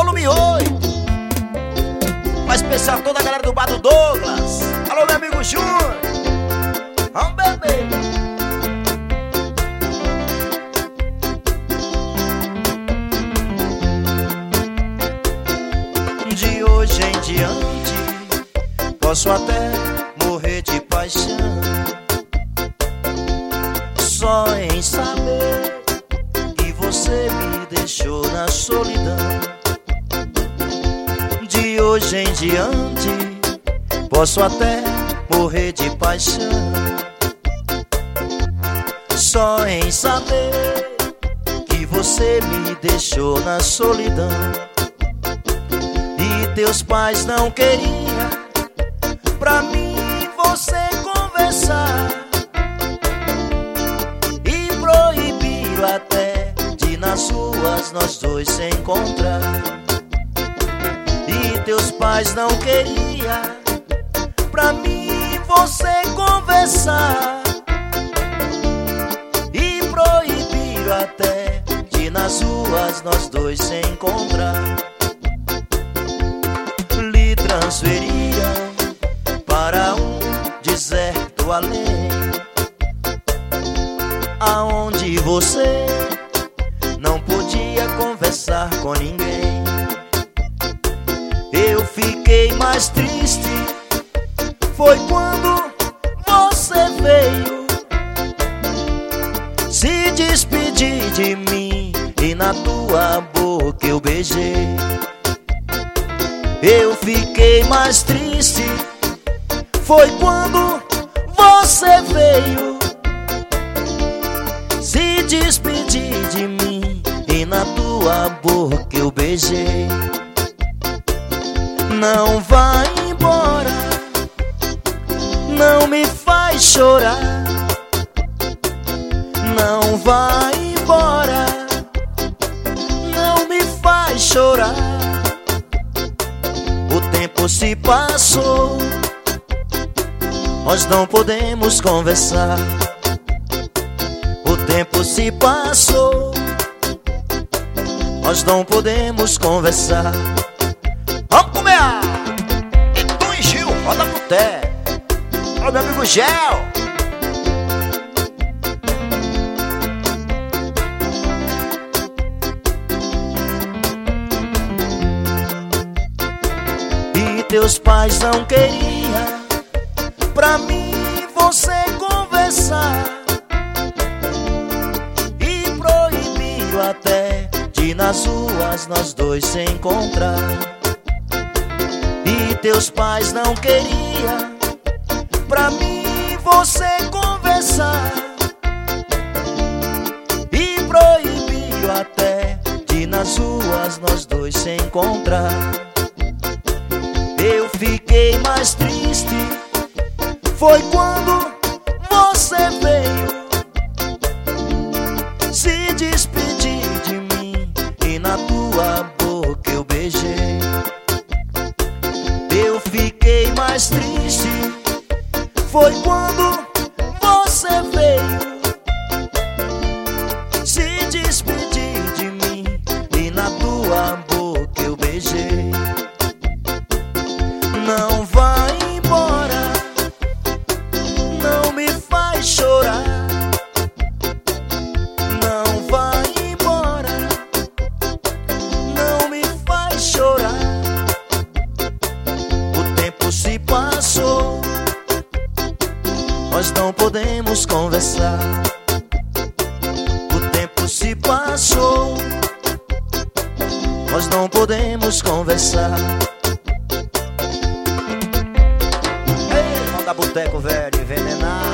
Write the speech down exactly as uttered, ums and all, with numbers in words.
volume oito. Vai especial toda a galera do bar do Douglas. Alô, meu amigo Júnior. Vamos beber. De hoje em diante posso até morrer de paixão, só em saber que você me deixou na solidão. De hoje em diante posso até morrer de paixão, só em saber que você me deixou na solidão. E teus pais não queriam pra mim e você conversar, e proibiram até de nas ruas nós dois se encontrar. E teus pais não queriam pra mim e você conversar, e proibiram até de nas ruas nós dois se encontrar. Lhe transferiram para um deserto além, aonde você não podia conversar com ninguém. Eu fiquei mais triste, foi quando você veio se despedir de mim e na tua boca eu beijei. Eu fiquei mais triste, foi quando você veio se despedir de mim e na tua boca eu beijei. Não vá embora, não me faz chorar. Não vá embora, não me faz chorar. O tempo se passou, nós não podemos conversar. O tempo se passou, nós não podemos conversar. Vamos comer! E tu e Gil, roda pro té. Olha meu amigo Gel. E teus pais não queriam pra mim e você conversar, e proibiram até de nas ruas nós dois se encontrar. E teus pais não queriam pra mim e você conversar, e proibiram até de nas ruas nós dois se encontrar. Eu fiquei mais triste, foi quando você veio se despedir de mim e na tua boca eu beijei. Eu fiquei mais triste, foi quando você veio se despedir de mim e na tua boca eu beijei. Não vá embora, não me faz chorar. Não vá embora, não me faz chorar. O tempo se passou, nós não podemos conversar. O tempo se passou, nós não podemos conversar. Ei, manda boteco velho envenenado.